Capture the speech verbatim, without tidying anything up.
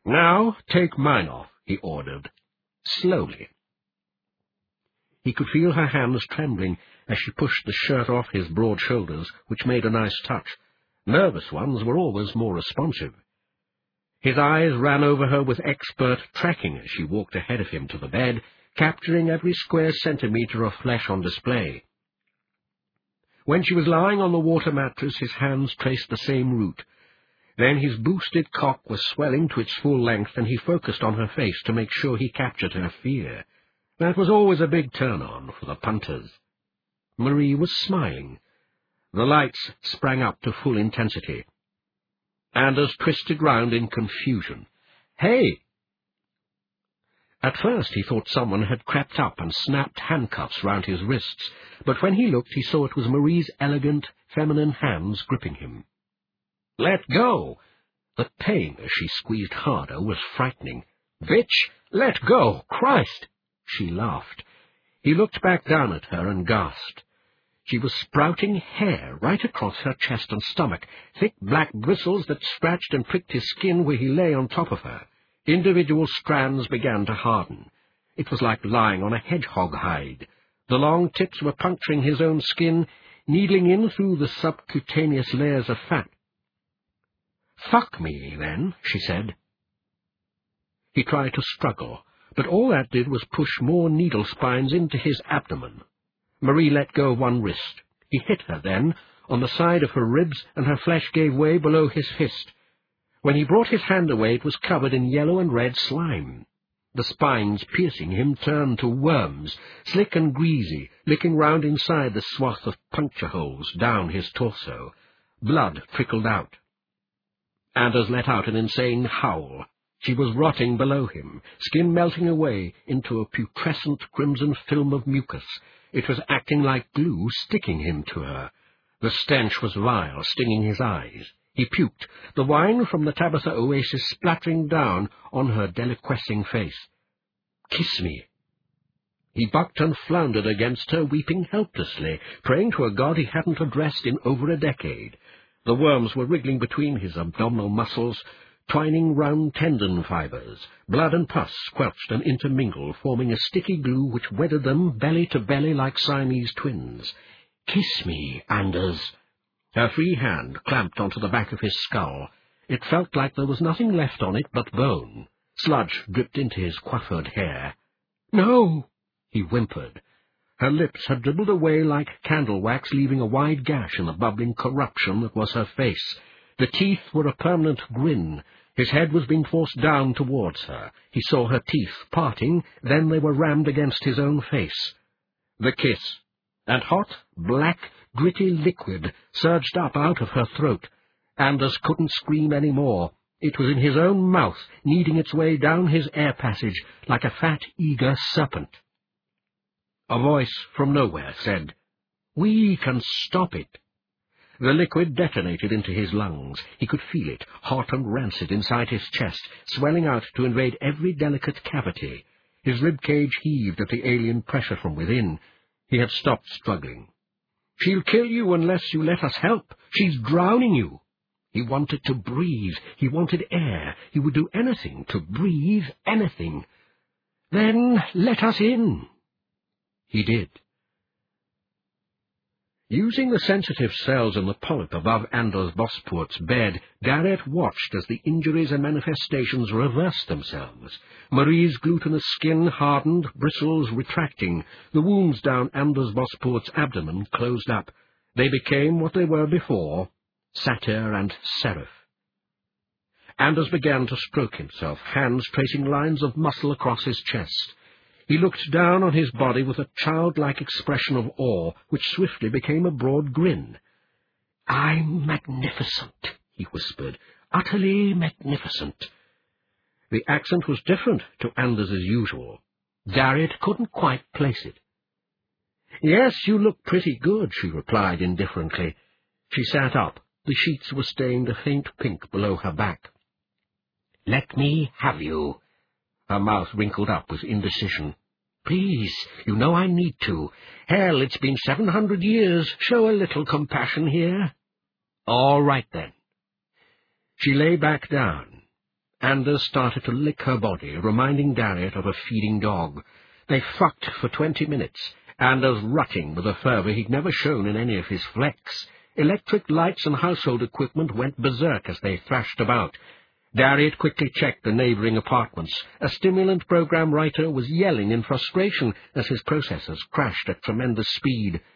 "Now take mine off," he ordered, slowly. He could feel her hands trembling as she pushed the shirt off his broad shoulders, which made a nice touch. Nervous ones were always more responsive. His eyes ran over her with expert tracking as she walked ahead of him to the bed, capturing every square centimetre of flesh on display. When she was lying on the water mattress, his hands traced the same route. Then his boosted cock was swelling to its full length, and he focused on her face to make sure he captured her fear. That was always a big turn-on for the punters. Marie was smiling. The lights sprang up to full intensity. Anders twisted round in confusion. "Hey!" At first he thought someone had crept up and snapped handcuffs round his wrists, but when he looked he saw it was Marie's elegant, feminine hands gripping him. "Let go!" The pain as she squeezed harder was frightening. "Bitch, let go! Christ!" She laughed. He looked back down at her and gasped. She was sprouting hair right across her chest and stomach, thick black bristles that scratched and pricked his skin where he lay on top of her. Individual strands began to harden. It was like lying on a hedgehog hide. The long tips were puncturing his own skin, needling in through the subcutaneous layers of fat. "Fuck me, then," she said. He tried to struggle, but all that did was push more needle spines into his abdomen. Marie let go one wrist. He hit her then, on the side of her ribs, and her flesh gave way below his fist. When he brought his hand away, it was covered in yellow and red slime. The spines piercing him turned to worms, slick and greasy, licking round inside the swath of puncture holes down his torso. Blood trickled out. Anders let out an insane howl. She was rotting below him, skin melting away into a putrescent crimson film of mucus. It was acting like glue, sticking him to her. The stench was vile, stinging his eyes. He puked, the wine from the Tabitha oasis splattering down on her deliquescing face. "Kiss me." He bucked and floundered against her, weeping helplessly, praying to a god he hadn't addressed in over a decade. The worms were wriggling between his abdominal muscles, twining round tendon fibres. Blood and pus squelched and intermingled, forming a sticky glue which wedded them belly to belly like Siamese twins. "Kiss me, Anders." Her free hand clamped onto the back of his skull. It felt like there was nothing left on it but bone. Sludge dripped into his coiffured hair. "No!" he whimpered. Her lips had dribbled away like candle wax, leaving a wide gash in the bubbling corruption that was her face. The teeth were a permanent grin. His head was being forced down towards her. He saw her teeth parting, then they were rammed against his own face. The kiss, and hot, black, gritty liquid surged up out of her throat. Anders couldn't scream any more. It was in his own mouth, kneading its way down his air passage like a fat, eager serpent. A voice from nowhere said, "We can stop it." The liquid detonated into his lungs. He could feel it, hot and rancid inside his chest, swelling out to invade every delicate cavity. His rib-cage heaved at the alien pressure from within. He had stopped struggling. "She'll kill you unless you let us help. She's drowning you." He wanted to breathe. He wanted air. He would do anything to breathe, anything. "Then let us in." He did. Using the sensitive cells in the polyp above Anders Bosport's bed, Garrett watched as the injuries and manifestations reversed themselves. Marie's glutinous skin hardened, bristles retracting. The wounds down Anders Bosport's abdomen closed up. They became what they were before, satyr and seraph. Anders began to stroke himself, hands tracing lines of muscle across his chest. He looked down on his body with a childlike expression of awe, which swiftly became a broad grin. "I'm magnificent," he whispered, "utterly magnificent." The accent was different to Anders's usual. Garrett couldn't quite place it. "Yes, you look pretty good," she replied indifferently. She sat up. The sheets were stained a faint pink below her back. "Let me have you." Her mouth wrinkled up with indecision. "Please, you know I need to. Hell, it's been seven hundred years. Show a little compassion here." "All right, then." She lay back down. Anders started to lick her body, reminding Dariet of a feeding dog. They fucked for twenty minutes, Anders rutting with a fervour he'd never shown in any of his flecks. Electric lights and household equipment went berserk as they thrashed about. Dariet quickly checked the neighbouring apartments. A stimulant program writer was yelling in frustration as his processors crashed at tremendous speed.